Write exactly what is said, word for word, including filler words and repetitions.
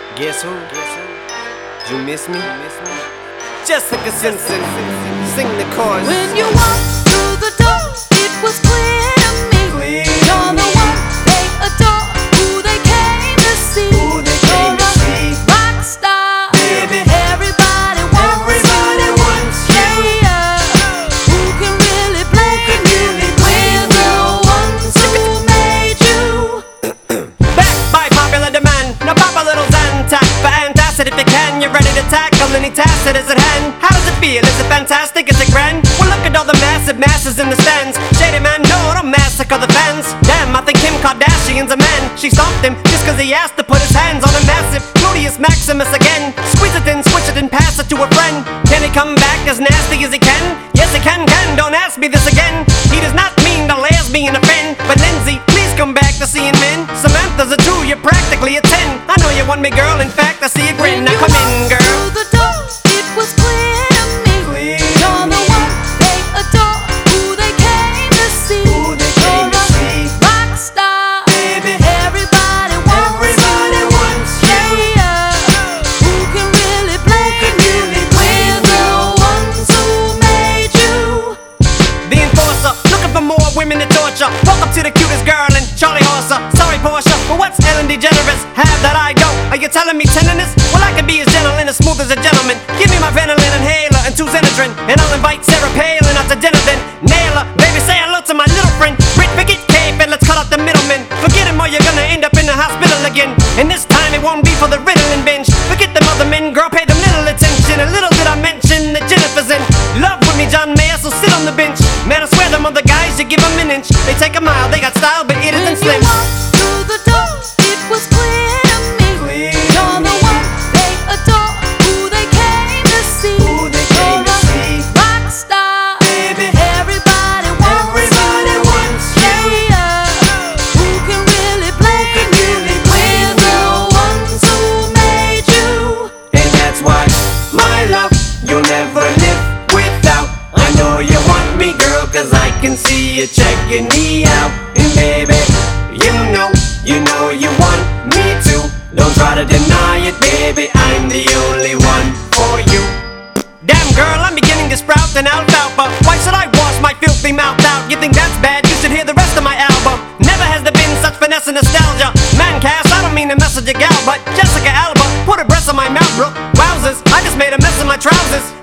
Guess who? You miss me? Jessica Simpson, sing the chorus. When you walked through the door, it was clear to me. Clear You're the one they adore, who they came to see. Who they came to see. Rock star, Baby. everybody wants Everybody you. wants you. Yeah, who can really blame you? We're the ones who made you. Back by popular demand. Now pop a little Zantac for antacid if you can. You're ready to tackle any task that is at hand. How does it feel? Is it fantastic? Is it grand? Well, look at all the massive masses in the stands. Shady man, no, don't massacre the fans. Damn, I think Kim Kardashian's a man. She stomped him just cause he asked to put his hands on a massive Gluteus Maximus again. Squeeze it in, switch it and pass it to a friend. Can he come back as nasty as he can? Yes, he can, can, don't ask me this again. He does not mean to lesbian offend. But Lindsay, please come back to seeing men. Samantha's a two, you're practically a ten. I know you want me, girl, in fact, I see a grin. Now come in, girl. Through the door, it was clear to me. Clear You're the one they adore, who they came to see. Who they came You're to a see. rock star, Baby. everybody wants Everybody you. wants you. Yeah, who can really blame you? We're the ones who made you. The enforcer, looking for more women to torture. Walk up to the cutest girl and Charlie Horser. Sorry, Portia, but what's Ellen DeGeneres have that I don't? Are you telling me tenderness? Well, I can be as gentle and as smooth as a gentleman. Give me my Ventolin inhaler and two Xenadrin, and I'll invite Sarah Palin out to dinner then. Nail her, baby, say hello to my little friend. Brit, forget Cape and let's cut out the middleman. Forget him or you're gonna end up in the hospital again. And this time it won't be for the Ritalin binge. Forget them other men, girl, pay them little attention. A little did I mention that Jennifer's in love with me, John Mayer, so sit on the bench. Man, I swear them other guys, you give them an inch. They take a mile, they got style, but it isn't When you slim. walked through the door, it was clear to me. Clear You're the one they adore, who they came to see. Who they came to You're a see. rock star, Baby. everybody wants Everybody you. wants you. Yeah, who can really blame you? We're the ones who made you. And that's why, my love, you'll never live without. I know you want me, girl, cause I can see you checking me out. And baby, you know, you know you want me too. Don't try to deny it, baby, I'm the only one for you. Damn girl, I'm beginning to sprout an alfalfa. Why should I wash my filthy mouth out? You think that's bad? You should hear the rest of my album. Never has there been such finesse and nostalgia. Man, Cass, I don't mean to message a gal, but Jessica Alba put her breasts on my mouth, bro. Wowzers, I just made a mess of my trousers.